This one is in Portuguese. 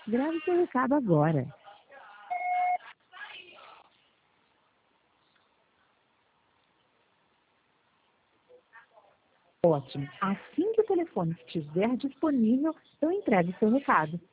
Grave seu recado agora. Ótimo. Assim que o telefone estiver disponível, eu entrego seu recado.